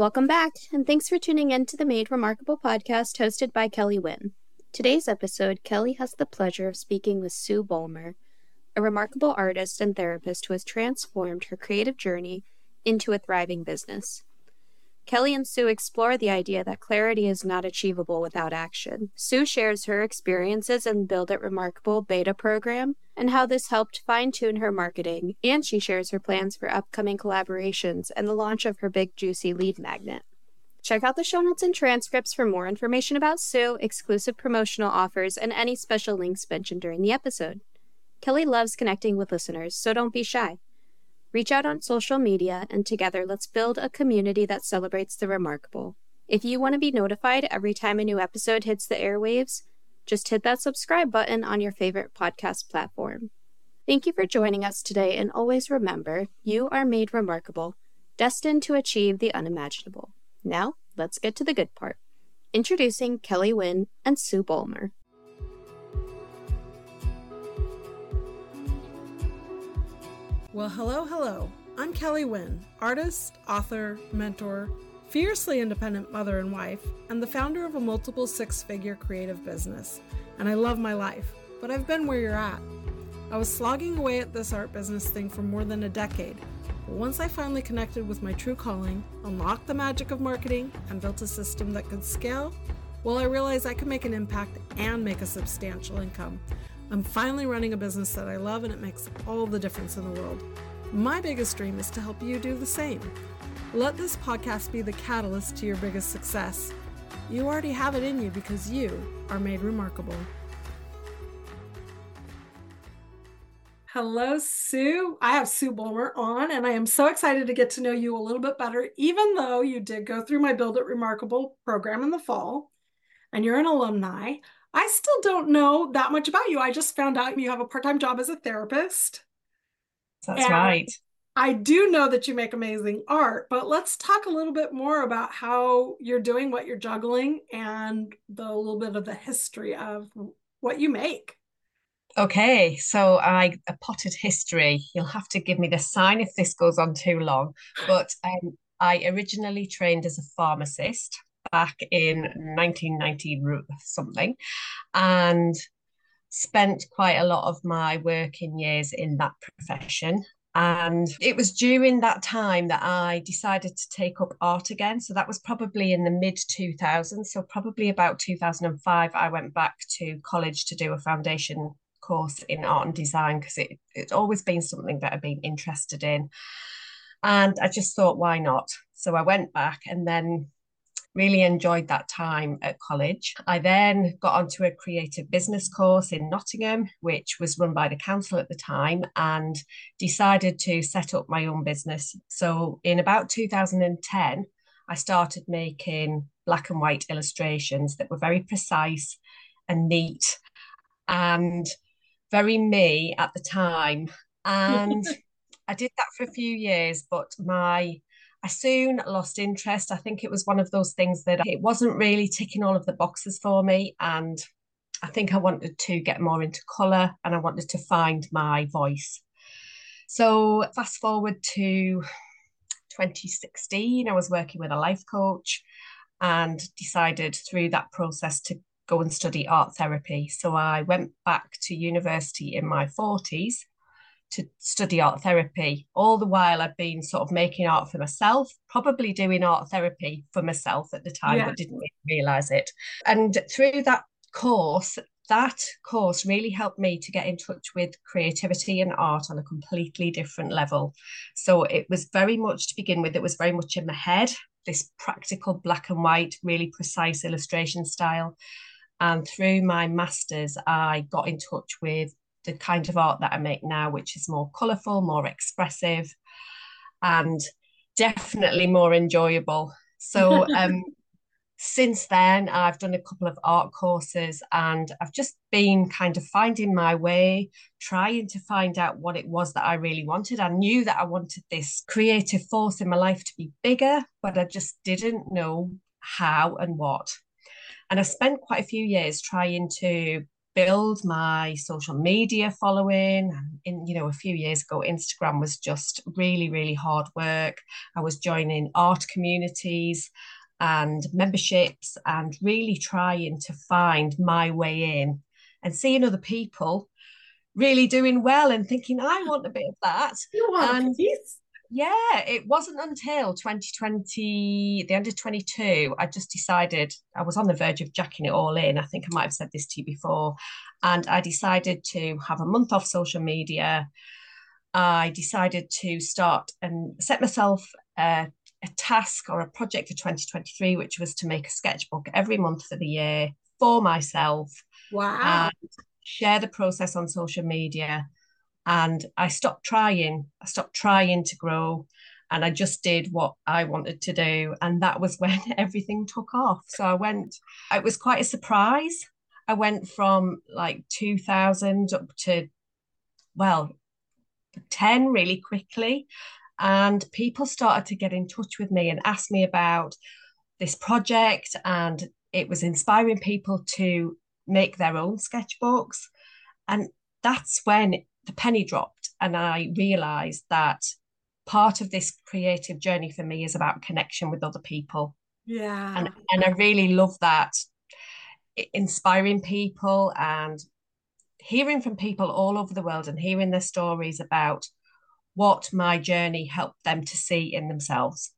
Welcome back, and thanks for tuning in to the Made Remarkable podcast hosted by Kelly Wynn. Today's episode, Kelly has the pleasure of speaking with Sue Bollmer, a remarkable artist and therapist who has transformed her creative journey into a thriving business. Kelly and Sue explore the idea that clarity is not achievable without action. Sue shares her experiences in Build It Remarkable beta program and how this helped fine-tune her marketing, and she shares her plans for upcoming collaborations and the launch of her Big Juicy lead magnet. Check out the show notes and transcripts for more information about Sue, exclusive promotional offers, and any special links mentioned during the episode. Kelly loves connecting with listeners, so don't be shy. Reach out on social media, and together let's build a community that celebrates the remarkable. If you want to be notified every time a new episode hits the airwaves, just hit that subscribe button on your favorite podcast platform. Thank you for joining us today, and always remember, you are made remarkable, destined to achieve the unimaginable. Now, let's get to the good part. Introducing Kelly Wynn and Sue Bollmer. Well, hello. I'm Kelly Wynn, artist, author, mentor, fiercely independent mother and wife, and the founder of a multiple six-figure creative business. And I love my life, but I've been where you're at. I was slogging away at this art business thing for more than a decade, but once I finally connected with my true calling, unlocked the magic of marketing, and built a system that could scale, well, I realized I could make an impact and make a substantial income. I'm finally running a business that I love, and it makes all the difference in the world. My biggest dream is to help you do the same. Let this podcast be the catalyst to your biggest success. You already have it in you because you are made remarkable. Hello, Sue. I have Sue Bollmer on, and I am so excited to get to know you a little bit better, even though you did go through my Build It Remarkable program in the fall, and you're an alumni. I still don't know that much about you. I just found out you have a part-time job as a therapist. That's right. I do know that you make amazing art, but let's talk a little bit more about how you're doing what you're juggling and a little bit of the history of what you make. Okay, so a potted history. You'll have to give me the sign if this goes on too long. But I originally trained as a pharmacist back in 1990 something, and spent quite a lot of my working years in that profession. And it was during that time that I decided to take up art again. So that was probably in the mid 2000s. So probably about 2005, I went back to college to do a foundation course in art and design because it's always been something that I've been interested in. And I just thought, why not? So I went back and then really enjoyed that time at college. I then got onto a creative business course in Nottingham, which was run by the council at the time, and decided to set up my own business. So in about 2010, I started making black and white illustrations that were very precise and neat and very me at the time. And I did that for a few years, but I soon lost interest. I think it was one of those things that it wasn't really ticking all of the boxes for me. And I think I wanted to get more into colour and I wanted to find my voice. So fast forward to 2016, I was working with a life coach and decided through that process to go and study art therapy. So I went back to university in my 40s to study art therapy. All the while I've been sort of making art for myself, probably doing art therapy for myself at the time, but didn't really realise it. And through that course really helped me to get in touch with creativity and art on a completely different level. So it was very much, to begin with, it was very much in my head, this practical black and white, really precise illustration style. And through my master's, I got in touch with the kind of art that I make now, which is more colourful, more expressive, and definitely more enjoyable. So since then, I've done a couple of art courses and I've just been kind of finding my way, trying to find out what it was that I really wanted. I knew that I wanted this creative force in my life to be bigger, but I just didn't know how and what. And I spent quite a few years trying to build my social media following. And a few years ago, Instagram was just really, really hard work. I was joining art communities and memberships and really trying to find my way in and seeing other people really doing well and thinking, I want a bit of that. You want a And piece? yeah, it wasn't until 2020, the end of 22, I just decided I was on the verge of jacking it all in. I think I might have said this to you before. And I decided to have a month off social media. I decided to start and set myself a task or a project for 2023, which was to make a sketchbook every month for the year for myself Wow. and share the process on social media. And I stopped trying. I stopped trying to grow, and I just did what I wanted to do. And that was when everything took off. So it was quite a surprise. I went from like 2000 up to, well, 10 really quickly. And people started to get in touch with me and ask me about this project. And it was inspiring people to make their own sketchbooks. And that's when the penny dropped. And I realized that part of this creative journey for me is about connection with other people. And, Yeah. and I really love that, inspiring people and hearing from people all over the world and hearing their stories about what my journey helped them to see in themselves.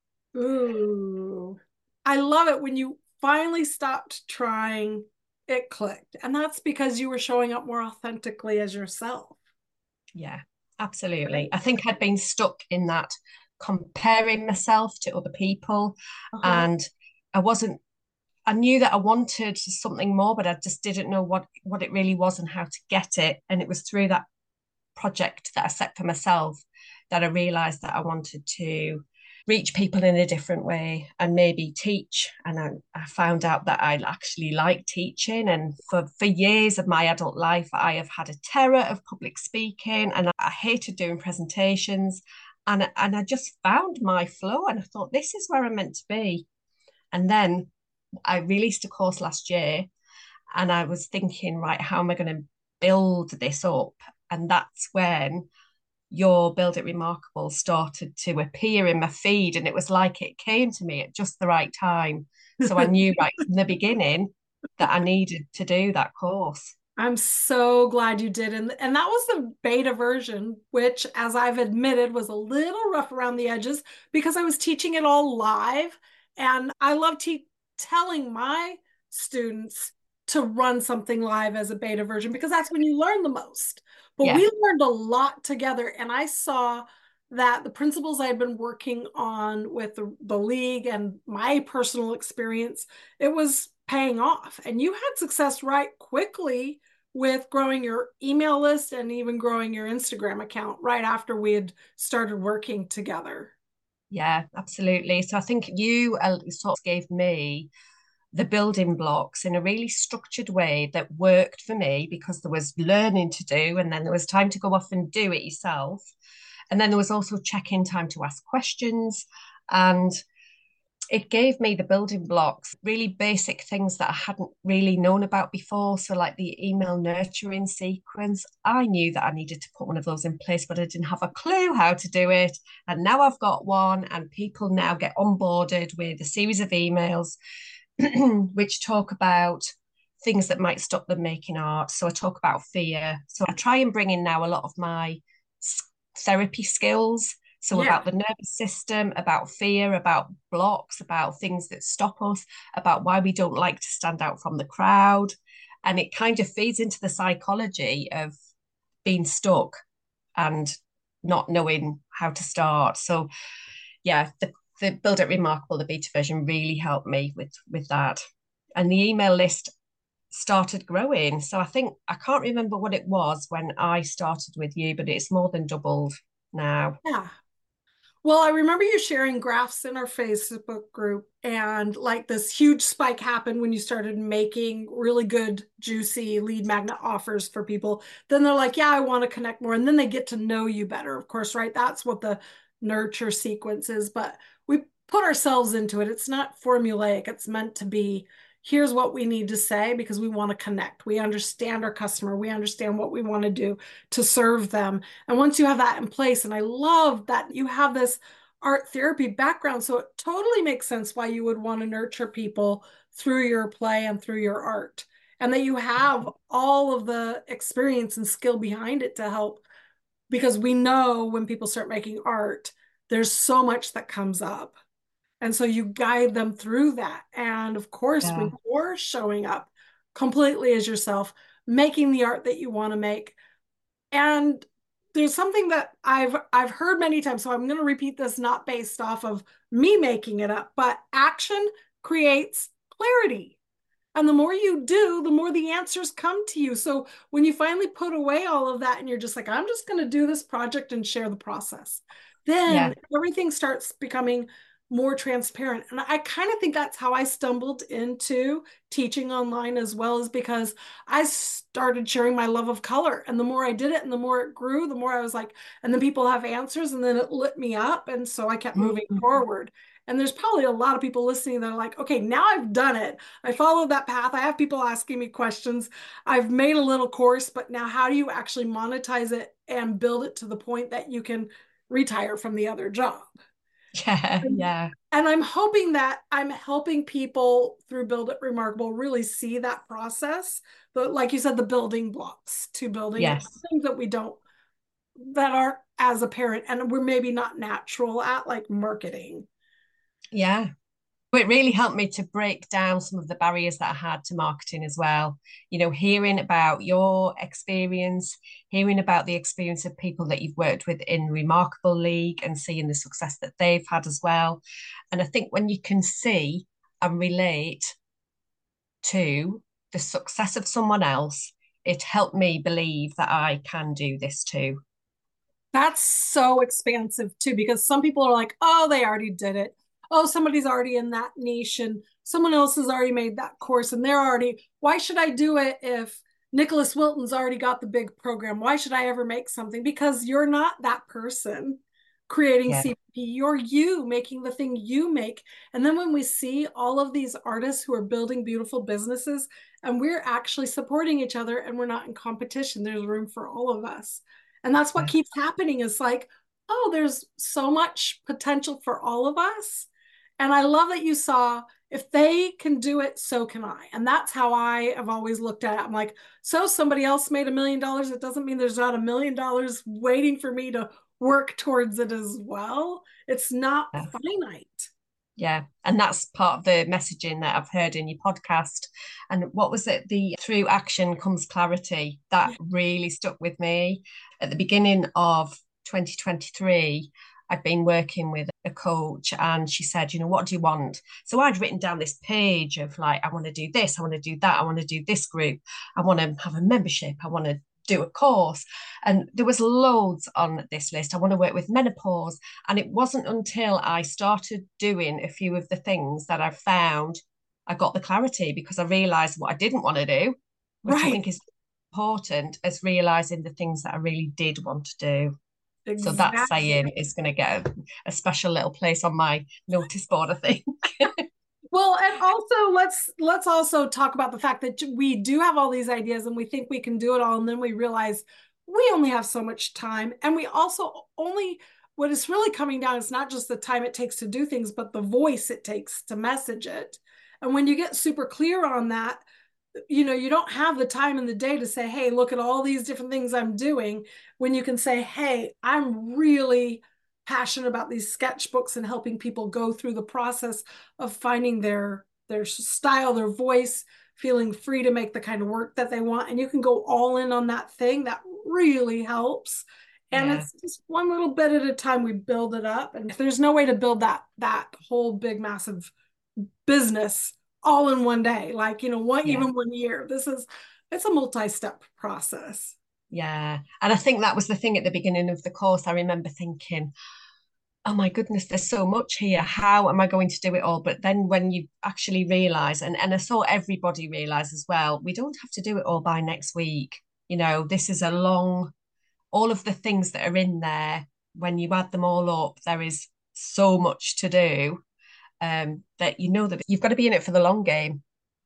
Ooh. I love it when you finally stopped trying, it clicked. And that's because you were showing up more authentically as yourself. Yeah, absolutely. I think I'd been stuck in that comparing myself to other people, Uh-huh. and I wasn't I knew that I wanted something more, but I just didn't know what it really was and how to get it. And it was through that project that I set for myself that I realized that I wanted to reach people in a different way and maybe teach. And I found out that I actually like teaching. And for years of my adult life, I have had a terror of public speaking and I hated doing presentations. And I just found my flow and I thought, this is where I'm meant to be. And then I released a course last year and I was thinking, right, how am I going to build this up? And that's when your Build It Remarkable started to appear in my feed. And it was like it came to me at just the right time. So I knew right from the beginning that I needed to do that course. I'm so glad you did. And that was the beta version, which, as I've admitted, was a little rough around the edges because I was teaching it all live. And I love telling my students to run something live as a beta version because that's when you learn the most. But Yeah. we learned a lot together. And I saw that the principles I had been working on with the league and my personal experience, it was paying off. And you had success right quickly with growing your email list and even growing your Instagram account right after we had started working together. Yeah, absolutely. So I think you sort of gave me the building blocks in a really structured way that worked for me because there was learning to do and then there was time to go off and do it yourself. And then there was also check-in time to ask questions. And it gave me the building blocks, really basic things that I hadn't really known about before. So, like the email nurturing sequence, I knew that I needed to put one of those in place, but I didn't have a clue how to do it. And now I've got one, and people now get onboarded with a series of emails which talk about things that might stop them making art. So, I talk about fear. So, I try and bring in now a lot of my therapy skills. So, Yeah. about the nervous system, about fear, about blocks, about things that stop us, about why we don't like to stand out from the crowd. And it kind of feeds into the psychology of being stuck and not knowing how to start. So, yeah, the Build It Remarkable, the beta version, really helped me with that. And the email list started growing. So I think I can't remember what it was when I started with you, but it's more than doubled now. Yeah. Well, I remember you sharing graphs in our Facebook group, and like this huge spike happened when you started making really good, juicy lead magnet offers for people. Then they're like, yeah, I want to connect more. And then they get to know you better, of course, right? That's what the nurture sequence is. But we put ourselves into it. It's not formulaic, it's meant to be here's what we need to say because we want to connect. We understand our customer. We understand what we want to do to serve them. And once you have that in place, and I love that you have this art therapy background, so it totally makes sense why you would want to nurture people through your play and through your art, and that you have all of the experience and skill behind it to help, because we know when people start making art, there's so much that comes up. And so you guide them through that. And of course, Yeah. when you're showing up completely as yourself, making the art that you want to make. And there's something that I've heard many times, so I'm going to repeat this, not based off of me making it up, but action creates clarity. And the more you do, the more the answers come to you. So when you finally put away all of that and you're just like, I'm just going to do this project and share the process, Yeah. then everything starts becoming more transparent. And I kind of think that's how I stumbled into teaching online as well, is because I started sharing my love of color. And the more I did it and the more it grew, the more I was like, and then people have answers, and then it lit me up. And so I kept moving forward. And there's probably a lot of people listening that are like, okay, now I've done it. I followed that path. I have people asking me questions. I've made a little course, but now how do you actually monetize it and build it to the point that you can retire from the other job? Yeah. And, Yeah. and I'm hoping that I'm helping people through Build It Remarkable really see that process. But like you said, the building blocks to building it, Yes. things that we don't, that aren't as apparent and we're maybe not natural at, like marketing. Yeah. But it really helped me to break down some of the barriers that I had to marketing as well. Hearing about your experience, hearing about the experience of people that you've worked with in Remarkable League and seeing the success that they've had as well. And I think when you can see and relate to the success of someone else, it helped me believe that I can do this too. That's so expansive too, because some people are like, oh, they already did it. Oh, somebody's already in that niche and someone else has already made that course and they're already, why should I do it if Nicholas Wilton's already got the big program? Why should I ever make something? Because you're not that person creating Yeah. CPP. You're you making the thing you make. And then when we see all of these artists who are building beautiful businesses and we're actually supporting each other and we're not in competition, there's room for all of us. And that's what Yeah. keeps happening, is like, oh, there's so much potential for all of us. And I love that you saw, if they can do it, so can I. And that's how I have always looked at it. I'm like, so somebody else made $1 million. It doesn't mean there's not $1 million waiting for me to work towards it as well. It's not Yeah. finite. Yeah. And that's part of the messaging that I've heard in your podcast. And what was it? The through action comes clarity. That really stuck with me. At the beginning of 2023, I'd been working with a coach and she said, what do you want? So I'd written down this page of like, I want to do this, I want to do that, I want to do this group, I want to have a membership, I want to do a course. And there was loads on this list. I want to work with menopause. And it wasn't until I started doing a few of the things that I found I got the clarity, because I realized what I didn't want to do, which I Right. think is important, as realizing the things that I really did want to do. So that Exactly. saying is going to get a special little place on my notice board, I think. Well, and also let's also talk about the fact that we do have all these ideas and we think we can do it all, and then we realize we only have so much time, and we also only, what is really coming down is not just the time it takes to do things, but the voice it takes to message it. And when you get super clear on that, you don't have the time in the day to say, hey, look at all these different things I'm doing, when you can say, hey, I'm really passionate about these sketchbooks and helping people go through the process of finding their style, their voice, feeling free to make the kind of work that they want. And you can go all in on that thing. That really helps. And Yeah. it's just one little bit at a time we build it up. And if there's no way to build that whole big, massive business all in one day, like, Yeah. even 1 year, it's a multi-step process. Yeah. And I think that was the thing at the beginning of the course. I remember thinking, oh my goodness, there's so much here. How am I going to do it all? But then when you actually realize, and I saw everybody realize as well, we don't have to do it all by next week. This is a long, all of the things that are in there, when you add them all up, there is so much to do, that that you've got to be in it for the long game.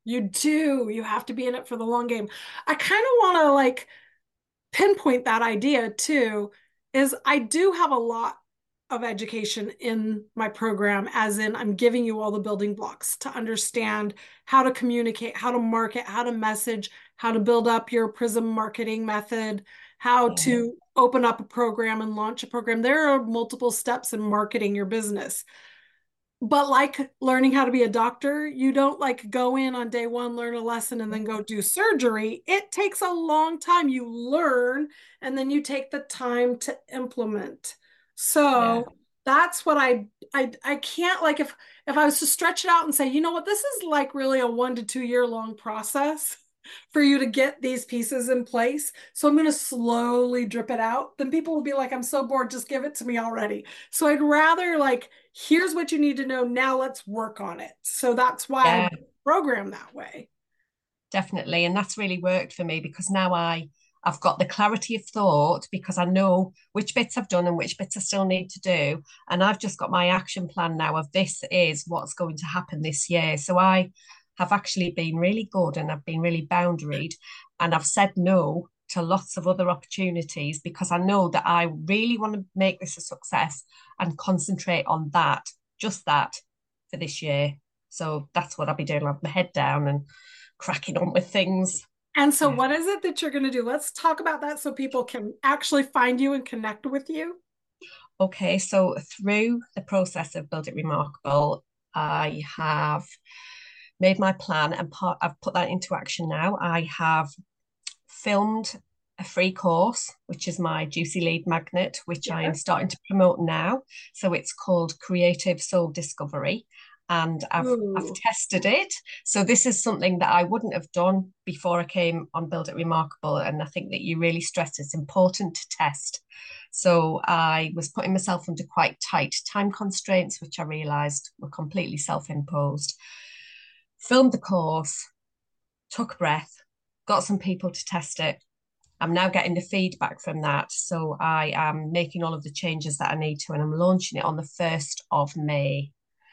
You do. You have to be in it for the long game. I kind of want to like pinpoint that idea too, is I do have a lot of education in my program, as in I'm giving you all the building blocks to understand how to communicate, how to market, how to message, how to build up your Prism marketing method, how Yeah, to open up a program and launch a program. There are multiple steps in marketing your business. But like learning how to be a doctor, you don't like go in on day one, learn a lesson, and then go do surgery. It takes a long time. You learn and then you take the time to implement. yeah, So that's what I can't like if I was to stretch it out and say, you know what, this is like really a 1 to 2 year long process for you to get these pieces in place. So I'm going to slowly drip it out. Then people will be like, I'm so bored, just give it to me already. So I'd rather like, here's what you need to know. Now let's work on it. So that's why I yeah, program that way. definitely. And that's really worked for me because now I've got the clarity of thought because I know which bits I've done and which bits I still need to do. And I've just got my action plan now of this is what's going to happen this year. So I have actually been really good and I've been really boundaried and I've said no to lots of other opportunities because I know that I really want to make this a success and concentrate on that, just that for this year. So that's what I'll be doing. I'll have my head down and cracking on with things. And so, Yeah. what is it that you're going to do? Let's talk about that so people can actually find you and connect with you. Okay, so through the process of Build It Remarkable, I have made my plan and I've put that into action now. I have filmed a free course, which is my Juicy Lead Magnet, which I am Yes. starting to promote now. So it's called Creative Soul Discovery. And I've Ooh. tested it. So this is something that I wouldn't have done before I came on Build It Remarkable. And I think that you really stressed it's important to test. So I was putting myself under quite tight time constraints, which I realized were completely self-imposed. Filmed the course, took a breath, got some people to test it. I'm now getting the feedback from that. So I am making all of the changes that I need to, and I'm launching it on the 1st of May,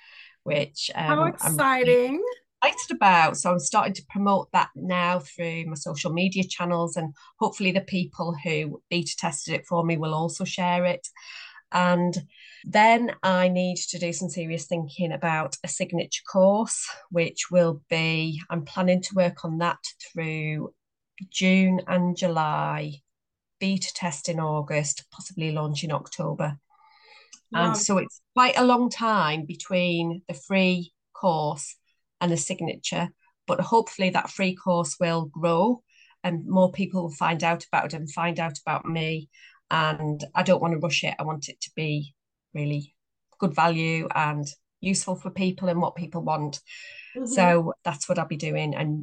which How I'm really exciting. excited about. So I'm starting to promote that now through my social media channels, and hopefully the people who beta tested it for me will also share it. And then I need to do some serious thinking about a signature course, which will be, I'm planning to work on that through June and July, beta test in August, possibly launch in October. And Love. so it's quite a long time between the free course and the signature, but hopefully that free course will grow and more people will find out about it and find out about me. And I don't want to rush it. I want it to be really good value and useful for people and what people want. Mhm. So that's what I'll be doing. And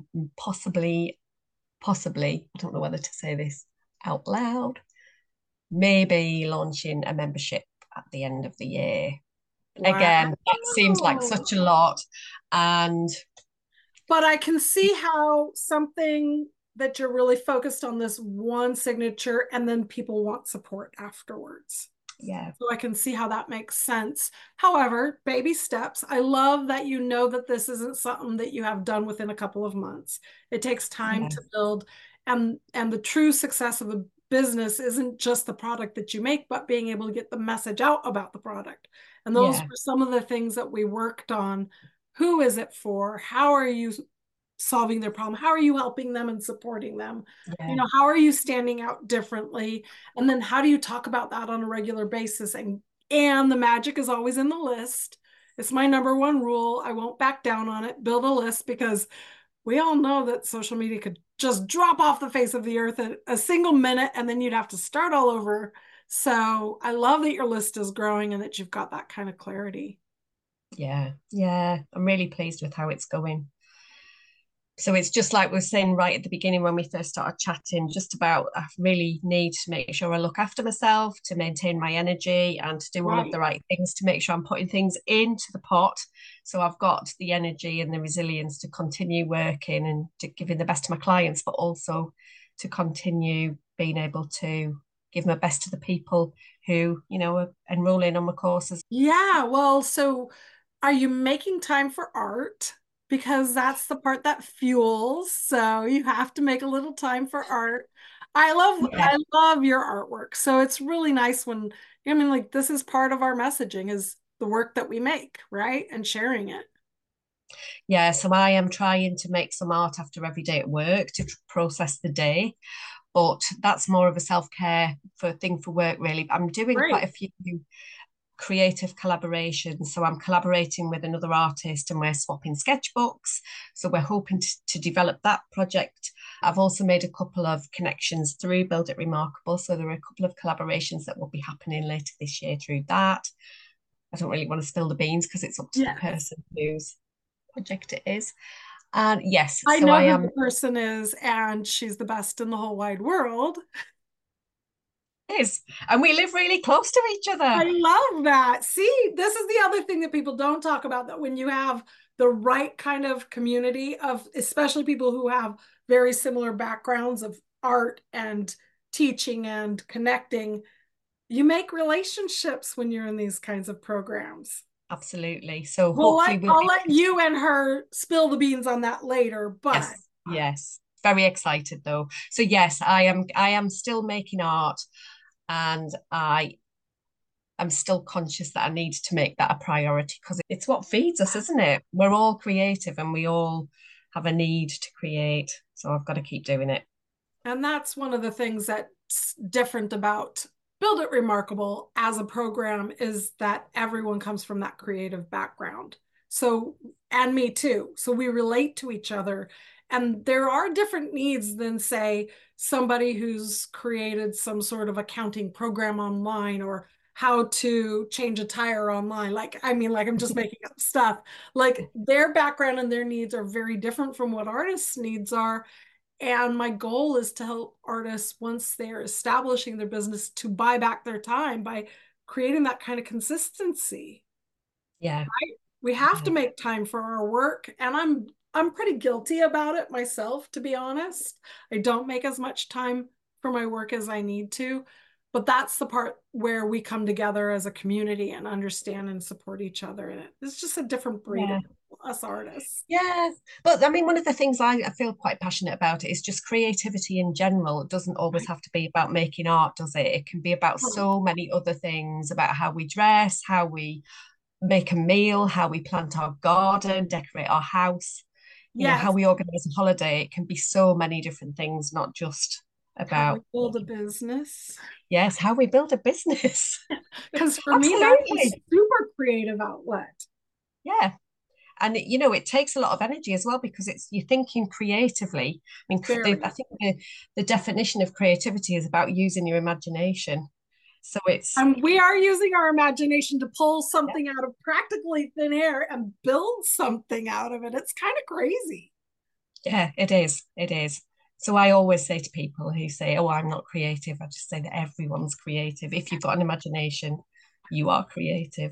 possibly, I don't know whether to say this out loud, maybe launching a membership at the end of the year. Again, that seems like Wow. such a lot. And But I can see how something that you're really focused on this one signature and then people want support afterwards. yeah, So I can see how that makes sense. However, baby steps. I love that you know that this isn't something that you have done within a couple of months. It takes time yeah, to build, and the true success of a business isn't just the product that you make, but being able to get the message out about the product. And those yeah, were some of the things that we worked on. Who is it for? How are you solving their problem? How are you helping them and supporting them? You yeah, know, how are you standing out differently? And then how do you talk about that on a regular basis? And the magic is always in the list. It's my number one rule. I won't back down on it. Build a list because we all know that social media could just drop off the face of the earth in a single minute and then you'd have to start all over. So I love that your list is growing and that you've got that kind of clarity. yeah, yeah. I'm really pleased with how it's going. So it's just like we were saying right at the beginning when we first started chatting, just about I really need to make sure I look after myself to maintain my energy and to do all of Right. the right things to make sure I'm putting things into the pot. So I've got the energy and the resilience to continue working and to giving the best to my clients, but also to continue being able to give my best to the people who, are enrolling on my courses. Yeah. Well, so are you making time for art? because that's the part that fuels. So you have to make a little time for art. I love Yeah. I love your artwork. So it's really nice when I mean like this is part of our messaging is the work that we make, right? And sharing it. Yeah, so I am trying to make some art after every day at work to process the day, but that's more of a self-care for thing for work, really. I'm doing quite Great. a few creative collaborations. So I'm collaborating with another artist and we're swapping sketchbooks. So we're hoping to develop that project. I've also made a couple of connections through Build It Remarkable. So there are a couple of collaborations that will be happening later this year through that. I don't really want to spill the beans because it's up to the Yeah. person whose project it is. And yes, I so know I who am the person is, and she's the best in the whole wide world. is, and we live really close to each I other. love that. See, this is the other thing that people don't talk about that when you have the right kind of community of, especially people who have very similar backgrounds of art and teaching and connecting, you make relationships when you're in these kinds of programs. Absolutely. So Well, hopefully we'll I'll be let you and her spill the beans on that later, but yes, yes. Very excited though. So yes, I am still making art and I am still conscious that I need to make that a priority because it's what feeds us, isn't it? We're all creative and we all have a need to create. So I've got to keep doing it. and that's one of the things that's different about Build It Remarkable as a program is that everyone comes from that creative background. So, and me too. So we relate to each other. And there are different needs than, say, somebody who's created some sort of accounting program online or how to change a tire online. Like, I mean, like I'm just making up stuff. Like their background and their needs are very different from what artists' needs are. And my goal is to help artists once they're establishing their business to buy back their time by creating that kind of consistency. Yeah. We have to Yeah. make time for our work, and I'm pretty guilty about it myself, to be honest. I don't make as much time for my work as I need to, but that's the part where we come together as a community and understand and support each other. And it's just a different breed of Yeah. us artists. Yeah, but I mean, one of the things I feel quite passionate about is just creativity in general. It doesn't always Right? have to be about making art, does it? It can be about so many other things, about how we dress, how we make a meal, how we plant our garden, decorate our house, how Yes, we organize a holiday. It can be so many different things, not just how we about, build a business. yes, how we build a business. Because for me, that's a Absolutely. super creative outlet. Yeah. And it takes a lot of energy as well because it's you're thinking creatively. I mean, I Very. think the definition of creativity is about using your imagination. So it's And we are using our imagination to pull yeah, something out of practically thin air and build something out of it. It's kind of crazy. yeah, it is. It is. So I always say to people who say, "Oh, I'm not creative," I just say that everyone's creative. If you've got an imagination, you are creative.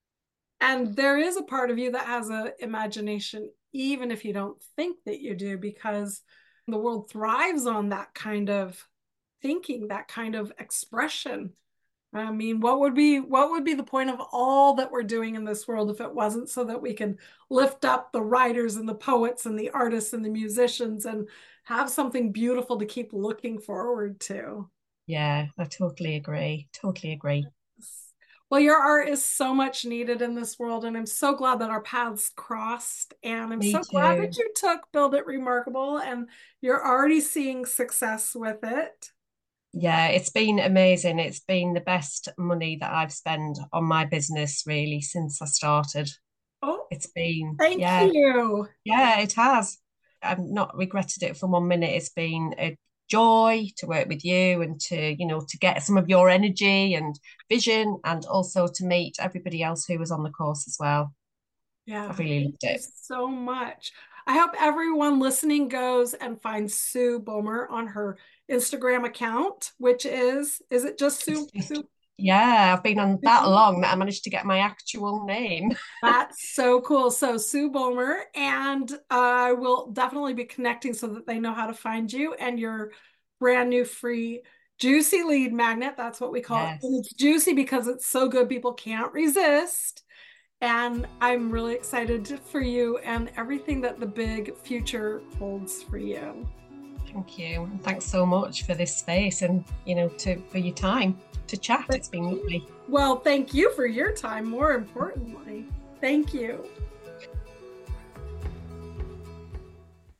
And there is a part of you that has an imagination, even if you don't think that you do, because the world thrives on that kind of thinking, that kind of expression. I mean, what would be the point of all that we're doing in this world if it wasn't so that we can lift up the writers and the poets and the artists and the musicians and have something beautiful to keep looking forward to? Yeah, I totally agree. Totally agree. Well, your art is so much needed in this world, and I'm so glad that our paths crossed. And I'm Me so glad that too. you took Build It Remarkable and you're already seeing success with it. Yeah, it's been amazing. It's been the best money that I've spent on my business really since I started. Oh, It's been, thank yeah, you. yeah, it has. I've not regretted it for 1 minute. It's been a joy to work with you and to get some of your energy and vision and also to meet everybody else who was on the course as well. Yeah, I've really thank loved you it. so much. I hope everyone listening goes and finds Sue Bomer on her Instagram account, which is it just Sue? Yeah, I've been on that long that I managed to get my actual name. That's so cool. So Sue Bomer, and I will definitely be connecting so that they know how to find you and your brand new free juicy lead magnet. That's what we call it. And Yes. it's juicy because it's so good people can't resist. And I'm really excited for you and everything that the big future holds for you. Thank you. And thanks so much for this space and, for your time to chat. It's been lovely. Well, thank you for your time, more importantly. Thank you.